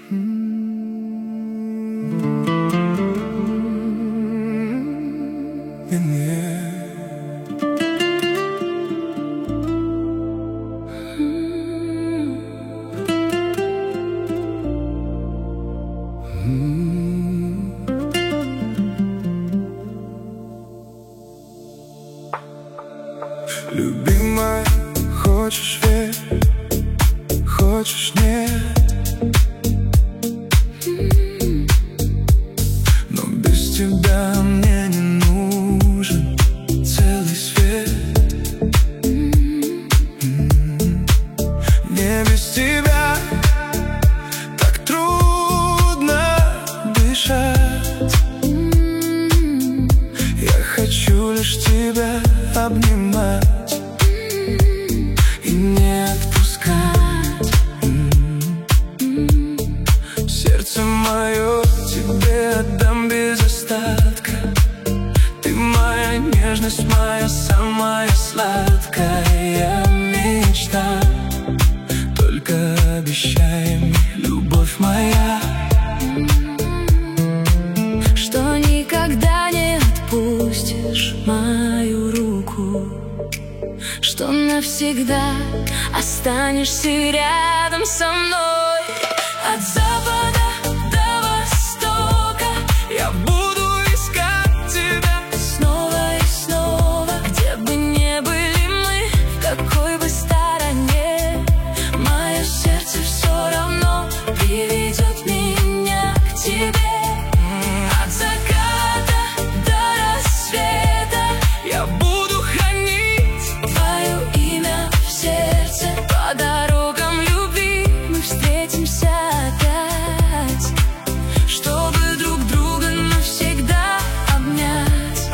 Любимая, хочешь верь, хочешь нет, но без тебя мне не нужен целый свет. Не без тебя так трудно дышать. Я хочу лишь тебя обнимать и не отпускать. Сердце мое тебе отдам без остатка. Ты моя нежность, моя самая сладкая мечта. Только обещай мне, любовь моя, что никогда не отпустишь мою руку, что навсегда останешься рядом со мной. От запада до востока я буду искать тебя снова и снова. Где бы ни были мы, в какой бы стороне, мое сердце все равно приведет меня к тебе. От заката до рассвета я буду хранить твое имя в сердце. По дорогам любви мы встретимся опять, чтобы друг друга навсегда обнять.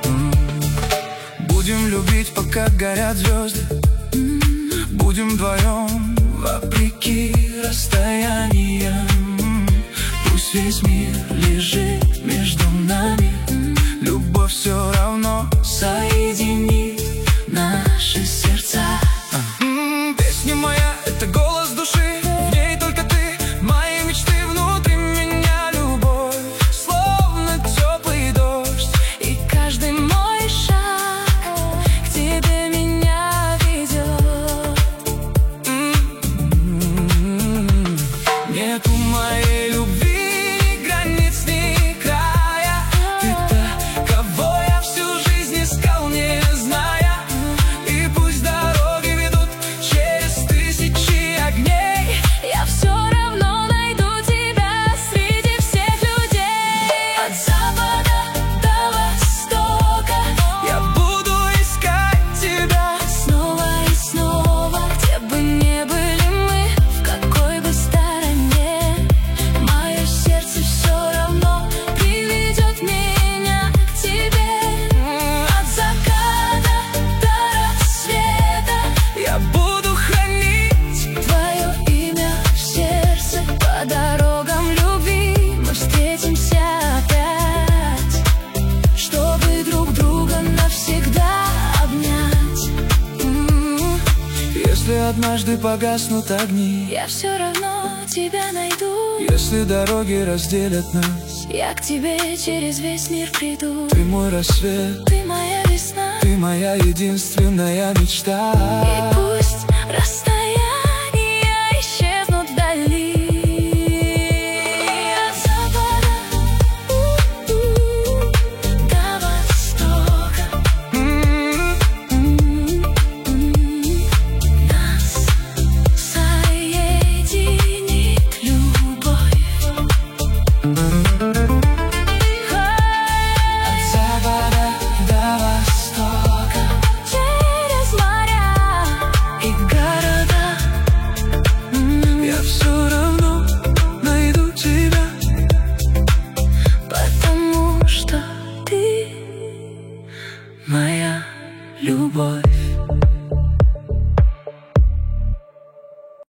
будем любить, пока горят звезды. Будем вдвоем, вопреки расстояниям. Пусть весь мир лежит между нами, любовь все равно соединит наши сердца. Песня моя — это голос души, в ней только ты, мои мечты внутри меня. Любовь, словно теплый дождь, И каждый мой шаг к тебе меня ведет. Нет у моей любви ни границ, ни края. Ты та, кого я всю жизнь искал, не зная. И пусть дороги ведут через тысячи огней, Я все равно найду тебя среди всех людей. От запада до востока я буду искать тебя снова и снова. Где бы ни были мы, в какой бы стороне, мое сердце все равно приведет меня к тебе. От заката до рассвета я буду хранить. твое имя в сердце. По дорогам любви мы встретимся опять, чтобы друг друга навсегда обнять. Если однажды погаснут огни, Я все равно тебя найду. если дороги разделят нас, Я к тебе через весь мир приду. ты мой рассвет, Ты моя весна, ты моя единственная мечта. и пусть растает